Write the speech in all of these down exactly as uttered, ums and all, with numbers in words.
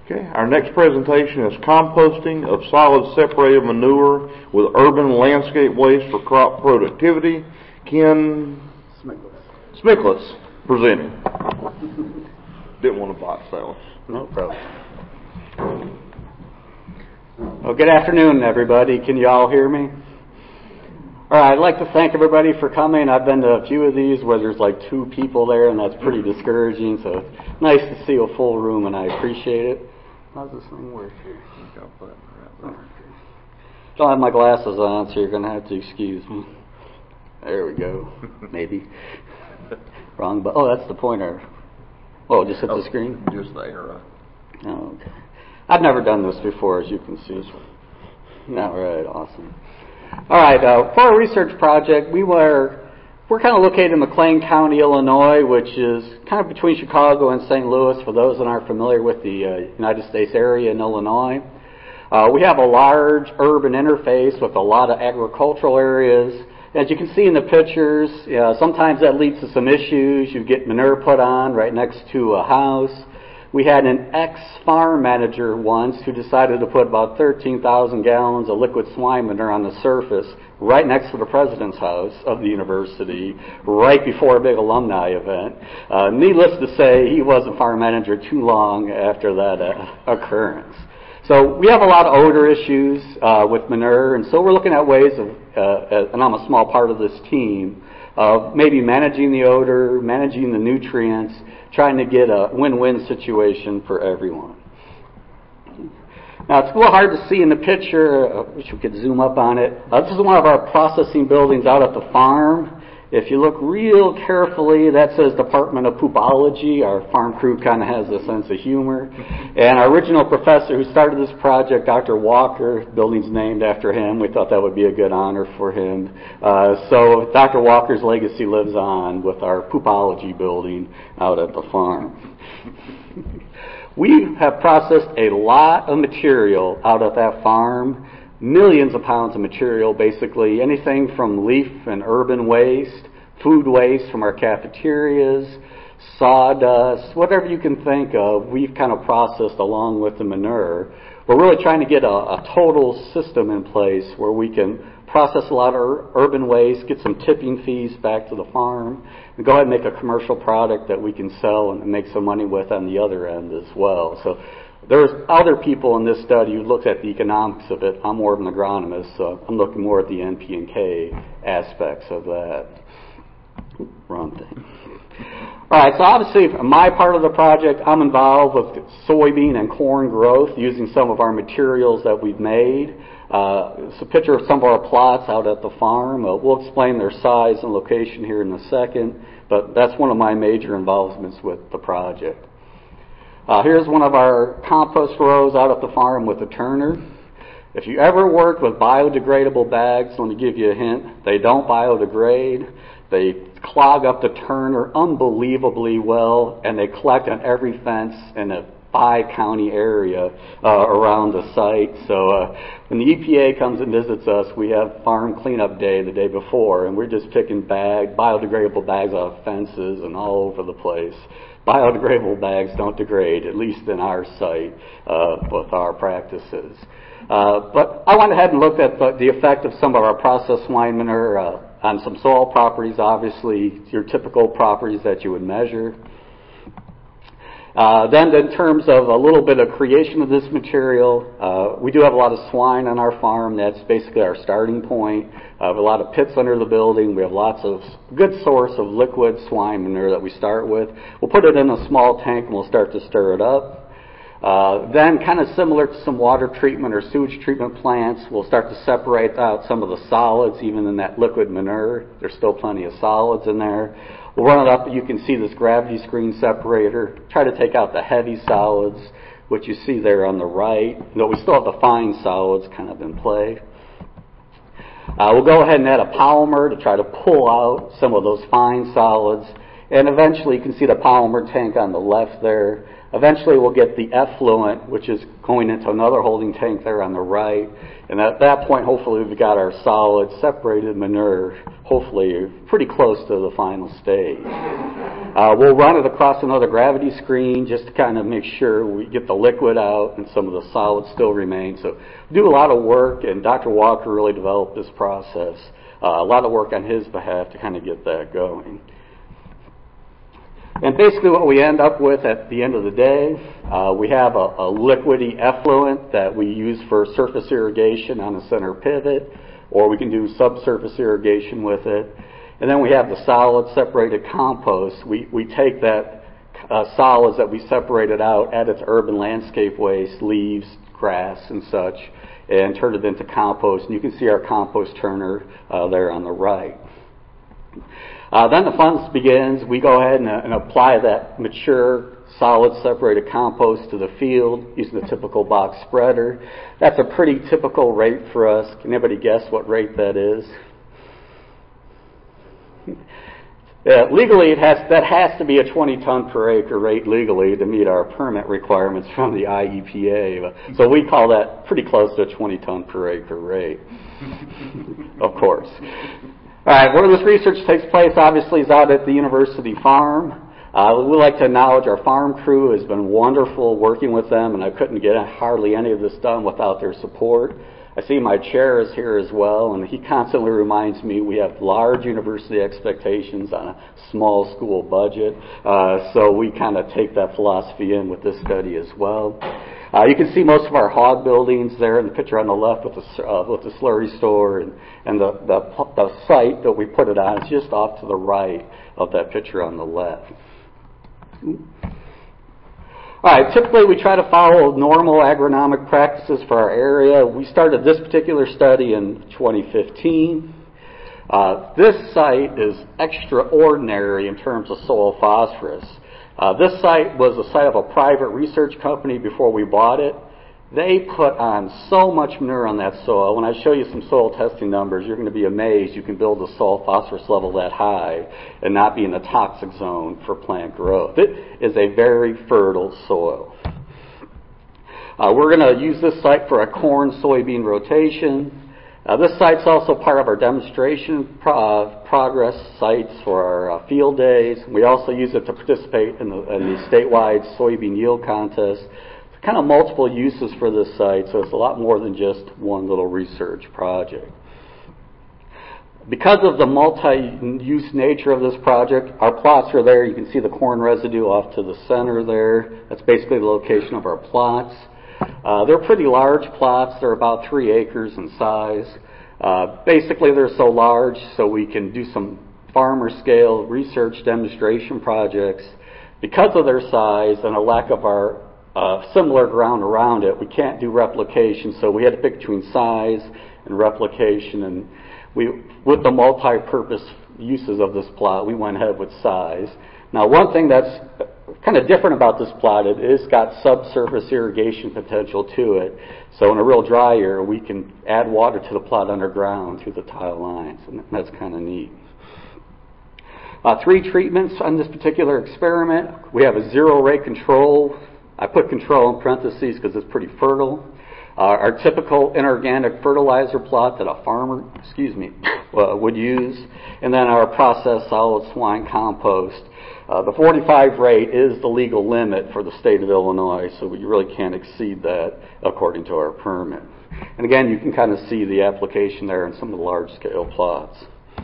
Okay, our next presentation is composting of solid separated manure with urban landscape waste for crop productivity. Ken Smickless, Smickless presenting. Didn't want to box that one. No problem. Well, good afternoon, everybody. Can you all hear me? All right, I'd like to thank everybody for coming. I've been to a few of these where there's like two people there, and that's pretty discouraging. So it's nice to see a full room, and I appreciate it. How's this thing work here? Don't have my glasses on, so you're going to have to excuse me. There we go. Maybe. Wrong, but oh, that's the pointer. Oh, just hit oh, the screen? Just there. Uh, oh, okay. I've never done this before, as you can see. All right, awesome. All right, uh, for our research project, we were we're kind of located in McLean County, Illinois, which is kind of between Chicago and Saint Louis. For those that aren't familiar with the uh, United States area in Illinois, uh, we have a large urban interface with a lot of agricultural areas. As you can see in the pictures, uh, sometimes that leads to some issues. You get manure put on right next to a house. We had an ex-farm manager once who decided to put about thirteen thousand gallons of liquid swine manure on the surface right next to the president's house of the university, right before a big alumni event. Uh, needless to say, he wasn't farm manager too long after that uh, occurrence. So we have a lot of odor issues uh, with manure, and so we're looking at ways of, uh, and I'm a small part of this team, of maybe managing the odor, managing the nutrients, trying to get a win-win situation for everyone. Now, it's a little hard to see in the picture. I wish we could zoom up on it. Uh, this is one of our processing buildings out at the farm. If you look real carefully, that says Department of Poopology. Our farm crew kind of has a sense of humor. And our original professor who started this project, Doctor Walker, building's named after him. We thought that would be a good honor for him. Uh, so Doctor Walker's legacy lives on with our Poopology building out at the farm. We have processed a lot of material out at that farm. Millions of pounds of material, basically anything from leaf and urban waste, food waste from our cafeterias, sawdust, whatever you can think of, we've kind of processed along with the manure. We're really trying to get a, a total system in place where we can process a lot of ur- urban waste, get some tipping fees back to the farm, and go ahead and make a commercial product that we can sell and make some money with on the other end as well. So there's other people in this study who looked at the economics of it. I'm more of an agronomist, so I'm looking more at the N P and K aspects of that. Wrong thing. All right, so obviously my part of the project, I'm involved with soybean and corn growth using some of our materials that we've made. Uh, it's a picture of some of our plots out at the farm. Uh, we'll explain their size and location here in a second, but that's one of my major involvements with the project. Uh, here's one of our compost rows out at the farm with a turner. If you ever worked with biodegradable bags, let me give you a hint. They don't biodegrade. They clog up the turner unbelievably well, and they collect on every fence in a five-county area uh, around the site. So uh, when the E P A comes and visits us, we have farm cleanup day the day before, and we're just picking bag, biodegradable bags off fences and all over the place. Biodegradable bags don't degrade, at least in our site, uh, with our practices. Uh, but I went ahead and looked at the, the effect of some of our processed swine manure uh, on some soil properties, obviously your typical properties that you would measure. Uh, then in terms of a little bit of creation of this material, uh, we do have a lot of swine on our farm. That's basically our starting point. Uh, we have a lot of pits under the building. We have lots of good source of liquid swine manure that we start with. We'll put it in a small tank and we'll start to stir it up. Uh, then kind of similar to some water treatment or sewage treatment plants, we'll start to separate out some of the solids even in that liquid manure. There's still plenty of solids in there. We'll run it up. You can see this gravity screen separator. Try to take out the heavy solids, which you see there on the right. Though we still have the fine solids kind of in play. Uh, we'll go ahead and add a polymer to try to pull out some of those fine solids. And eventually you can see the polymer tank on the left there. Eventually we'll get the effluent, which is going into another holding tank there on the right. And at that point, hopefully we've got our solid separated manure, hopefully pretty close to the final stage. Uh, we'll run it across another gravity screen just to kind of make sure we get the liquid out and some of the solids still remain. So we do a lot of work, and Doctor Walker really developed this process. Uh, a lot of work on his behalf to kind of get that going. And basically what we end up with at the end of the day, uh, we have a, a liquidy effluent that we use for surface irrigation on the center pivot, or we can do subsurface irrigation with it. And then we have the solid separated compost. We, we take that uh, solids that we separated out, added to urban landscape waste, leaves, grass, and such, and turn it into compost. And you can see our compost turner uh, there on the right. Uh, then the fun begins. We go ahead and, uh, and apply that mature solid separated compost to the field using the typical box spreader. That's a pretty typical rate for us. Can anybody guess what rate that is? Yeah, legally, it has that has to be a twenty ton per acre rate legally to meet our permit requirements from the I E P A. So we call that pretty close to a twenty ton per acre rate, of course. All right, where this research takes place, obviously, is out at the university farm. Uh, we'd like to acknowledge our farm crew. Has been wonderful working with them, and I couldn't get hardly any of this done without their support. I see my chair is here as well, and he constantly reminds me we have large university expectations on a small school budget, uh, so we kind of take that philosophy in with this study as well. Uh, you can see most of our hog buildings there in the picture on the left with the, uh, with the slurry store, and, and the, the, the site that we put it on is just off to the right of that picture on the left. All right, typically we try to follow normal agronomic practices for our area. We started this particular study in twenty fifteen. Uh, this site is extraordinary in terms of soil phosphorus. Uh, this site was the site of a private research company before we bought it. They put on so much manure on that soil. When I show you some soil testing numbers, you're going to be amazed you can build a soil phosphorus level that high and not be in the toxic zone for plant growth. It is a very fertile soil. Uh, we're going to use this site for a corn-soybean rotation. Uh, this site's also part of our demonstration pro- uh, progress sites for our uh, field days. We also use it to participate in the, in the statewide soybean yield contest. Kind of multiple uses for this site, so it's a lot more than just one little research project. Because of the multi-use nature of this project, our plots are there. You can see the corn residue off to the center there. That's basically the location of our plots. Uh, they're pretty large plots. They're about three acres in size. Uh, basically, they're so large so we can do some farmer scale research demonstration projects. Because of their size and a lack of our Uh, similar ground around it, we can't do replication, so we had to pick between size and replication, and we, with the multi-purpose uses of this plot, we went ahead with size. Now, one thing that's kind of different about this plot, it is got subsurface irrigation potential to it, so in a real dry year, we can add water to the plot underground through the tile lines, and that's kind of neat. Uh, three treatments on this particular experiment. We have a zero rate control. I put control in parentheses because it's pretty fertile. Uh, our typical inorganic fertilizer plot that a farmer, excuse me, uh, would use, and then our processed solid swine compost. Uh, the forty-five rate is the legal limit for the state of Illinois, so we really can't exceed that according to our permit. And again, you can kind of see the application there in some of the large-scale plots.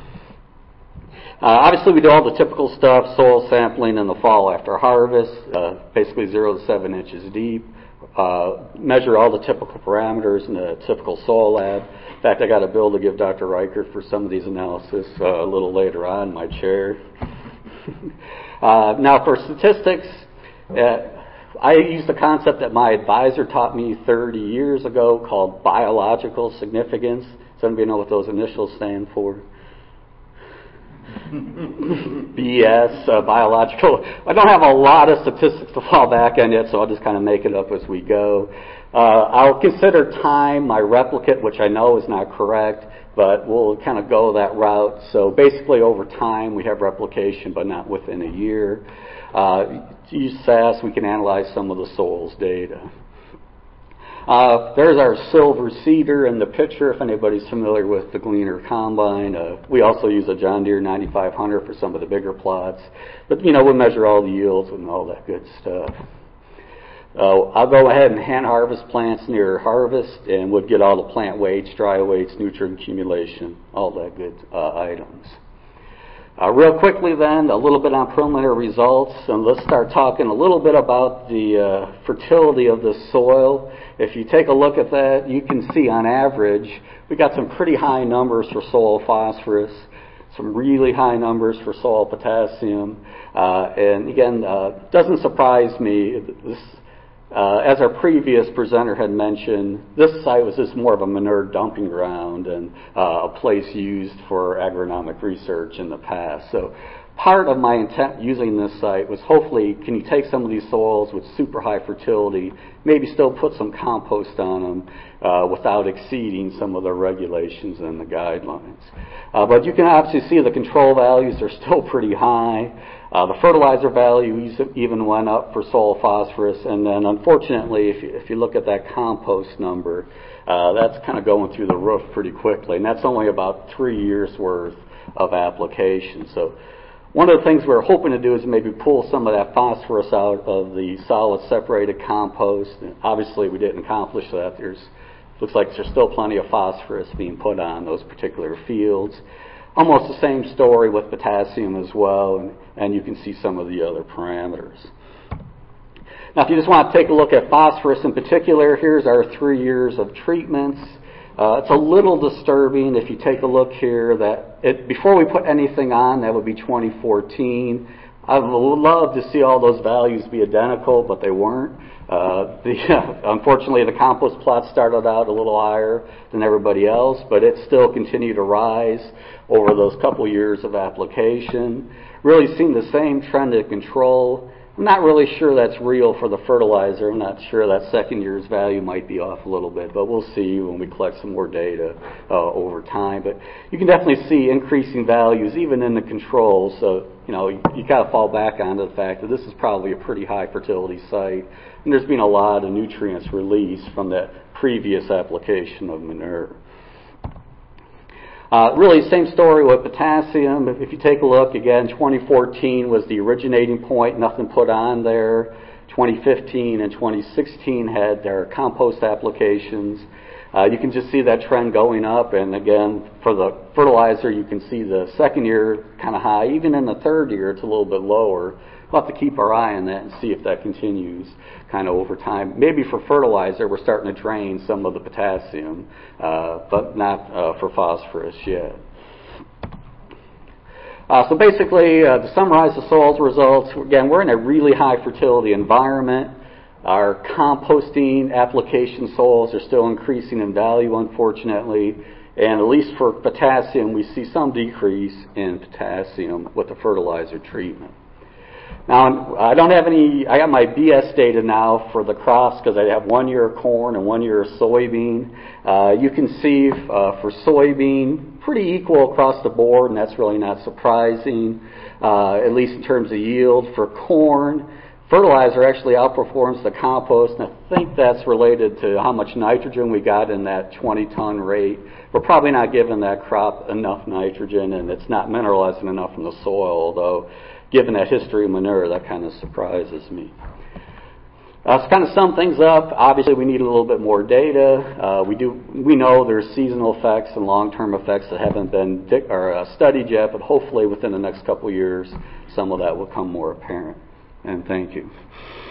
Uh, obviously, we do all the typical stuff, soil sampling in the fall after harvest, uh, basically zero to seven inches deep. Uh, measure all the typical parameters in a typical soil lab. In fact, I got a bill to give Doctor Reichert for some of these analysis uh, a little later on in my chair. uh, now, for statistics, uh, I use the concept that my advisor taught me thirty years ago called biological significance. Does anybody know what those initials stand for? B S, uh, biological. I don't have a lot of statistics to fall back on yet, so I'll just kind of make it up as we go. Uh, I'll consider time my replicate, which I know is not correct, but we'll kind of go that route. So basically over time we have replication, but not within a year. Uh, to use S A S, we can analyze some of the soils data. Uh, there's our silver cedar in the picture, if anybody's familiar with the Gleaner Combine. Uh, we also use a John Deere ninety-five hundred for some of the bigger plots. But, you know, we'll measure all the yields and all that good stuff. Uh, I'll go ahead and hand harvest plants near harvest, and we'll get all the plant weights, dry weights, nutrient accumulation, all that good uh, items. Uh, real quickly then, a little bit on preliminary results, and let's start talking a little bit about the uh, fertility of the soil. If you take a look at that, you can see on average, we got some pretty high numbers for soil phosphorus, some really high numbers for soil potassium, uh, and again, uh, doesn't surprise me. This, Uh, as our previous presenter had mentioned, this site was just more of a manure dumping ground and uh, a place used for agronomic research in the past. So part of my intent using this site was hopefully, can you take some of these soils with super high fertility, maybe still put some compost on them uh, without exceeding some of the regulations and the guidelines. Uh, but you can obviously see the control values are still pretty high. Uh, the fertilizer value even went up for soil phosphorus, and then unfortunately, if you, if you look at that compost number, uh, that's kind of going through the roof pretty quickly, and that's only about three years worth of application. So one of the things we're hoping to do is maybe pull some of that phosphorus out of the solid separated compost. And obviously, we didn't accomplish that. There's looks like there's still plenty of phosphorus being put on those particular fields. Almost the same story with potassium as well, and, and you can see some of the other parameters. Now, if you just want to take a look at phosphorus in particular, here's our three years of treatments. Uh, it's a little disturbing if you take a look here that it, before we put anything on, that would be twenty fourteen. I would love to see all those values be identical, but they weren't. Uh, the, uh, unfortunately, the compost plot started out a little higher than everybody else, but it still continued to rise over those couple years of application. Really seen the same trend in control. I'm not really sure that's real for the fertilizer. I'm not sure that second year's value might be off a little bit, but we'll see when we collect some more data uh, over time. But you can definitely see increasing values even in the controls. So, you know, you, you got to fall back onto the fact that this is probably a pretty high fertility site, and there's been a lot of nutrients released from that previous application of manure. Uh, really, same story with potassium. If you take a look, again, twenty fourteen was the originating point, nothing put on there. twenty fifteen and twenty sixteen had their compost applications. Uh, you can just see that trend going up, and again, for the fertilizer, you can see the second year kind of high. Even in the third year, it's a little bit lower. We'll have to keep our eye on that and see if that continues kind of over time. Maybe for fertilizer, we're starting to drain some of the potassium, uh, but not uh, for phosphorus yet. Uh, so basically, uh, to summarize the soils results, again, we're in a really high fertility environment. Our composting application soils are still increasing in value, unfortunately. And at least for potassium, we see some decrease in potassium with the fertilizer treatment. Now, I don't have any, I got my B S data now for the crops because I have one year of corn and one year of soybean. Uh, you can see uh, for soybean, pretty equal across the board, and that's really not surprising, uh, at least in terms of yield. For corn, fertilizer actually outperforms the compost, and I think that's related to how much nitrogen we got in that twenty ton rate. We're probably not giving that crop enough nitrogen, and it's not mineralizing enough from the soil, although given that history of manure, that kind of surprises me. Uh, to kind of sum things up, obviously we need a little bit more data. Uh, we do we know there's seasonal effects and long-term effects that haven't been di- or, uh, studied yet, but hopefully within the next couple of years, some of that will come more apparent. And thank you.